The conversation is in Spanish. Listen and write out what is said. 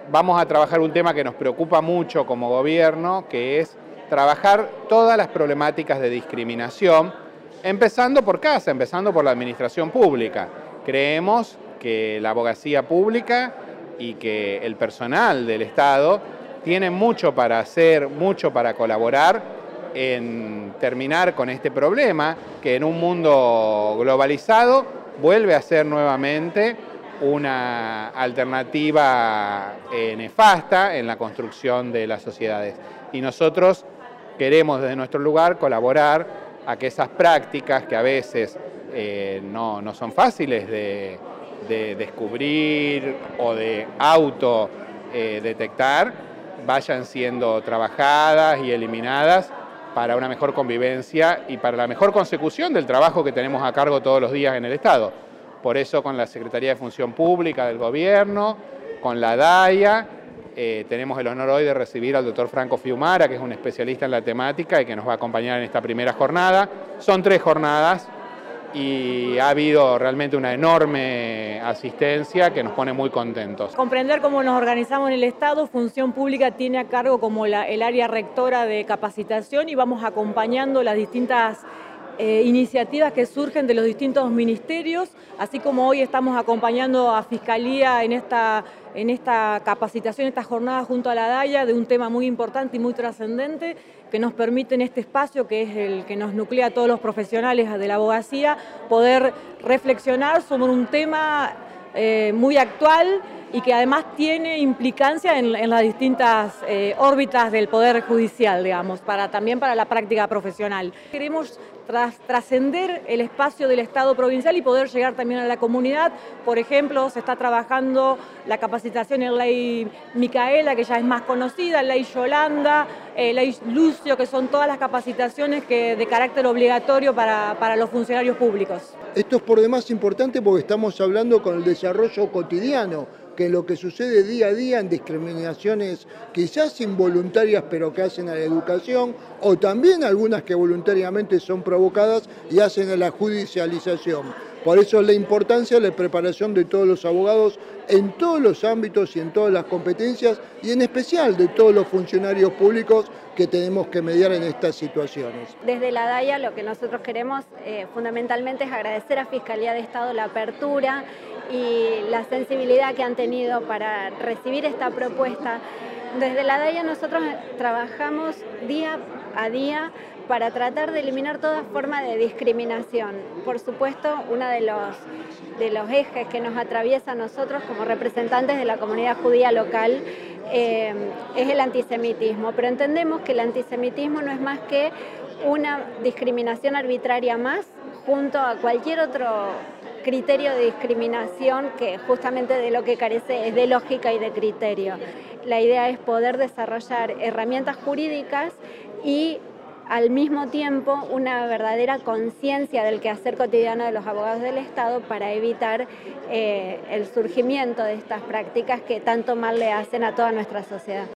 vamos a trabajar un tema que nos preocupa mucho como gobierno, que es trabajar todas las problemáticas de discriminación, empezando por casa, empezando por la administración pública. Creemos que la abogacía pública y que el personal del Estado tiene mucho para hacer, mucho para colaborar en terminar con este problema, que en un mundo globalizado vuelve a ser nuevamente una alternativa nefasta en la construcción de las sociedades. Y nosotros queremos desde nuestro lugar colaborar a que esas prácticas que a veces no son fáciles de descubrir o de detectar, vayan siendo trabajadas y eliminadas para una mejor convivencia y para la mejor consecución del trabajo que tenemos a cargo todos los días en el Estado. Por eso con la Secretaría de Función Pública del Gobierno, con la DAIA, tenemos el honor hoy de recibir al doctor Franco Fiumara, que es un especialista en la temática y que nos va a acompañar en esta primera jornada. Son 3 jornadas y ha habido realmente una enorme asistencia que nos pone muy contentos. Comprender cómo nos organizamos en el Estado, Función Pública tiene a cargo como el área rectora de capacitación y vamos acompañando las distintas iniciativas que surgen de los distintos ministerios, así como hoy estamos acompañando a Fiscalía en esta capacitación, esta jornada junto a la DAIA de un tema muy importante y muy trascendente que nos permite en este espacio, que es el que nos nuclea a todos los profesionales de la abogacía, poder reflexionar sobre un tema muy actual y que además tiene implicancia en las distintas órbitas del Poder Judicial, digamos, también para la práctica profesional. Queremos trascender el espacio del Estado provincial y poder llegar también a la comunidad. Por ejemplo, se está trabajando la capacitación en Ley Micaela, que ya es más conocida, Ley Yolanda, Ley Lucio, que son todas las capacitaciones de carácter obligatorio para los funcionarios públicos. Esto es por demás importante porque estamos hablando con el desarrollo cotidiano, que lo que sucede día a día en discriminaciones quizás involuntarias pero que hacen a la educación, o también algunas que voluntariamente son provocadas y hacen a la judicialización. Por eso la importancia de la preparación de todos los abogados en todos los ámbitos y en todas las competencias, y en especial de todos los funcionarios públicos que tenemos que mediar en estas situaciones. Desde la DAIA lo que nosotros queremos fundamentalmente es agradecer a Fiscalía de Estado la apertura y la sensibilidad que han tenido para recibir esta propuesta. Desde la DAIA nosotros trabajamos día a día para tratar de eliminar toda forma de discriminación. Por supuesto, uno de los ejes que nos atraviesa a nosotros como representantes de la comunidad judía local es el antisemitismo, pero entendemos que el antisemitismo no es más que una discriminación arbitraria más junto a cualquier otro criterio de discriminación que justamente de lo que carece es de lógica y de criterio. La idea es poder desarrollar herramientas jurídicas y al mismo tiempo una verdadera conciencia del quehacer cotidiano de los abogados del Estado para evitar el surgimiento de estas prácticas que tanto mal le hacen a toda nuestra sociedad.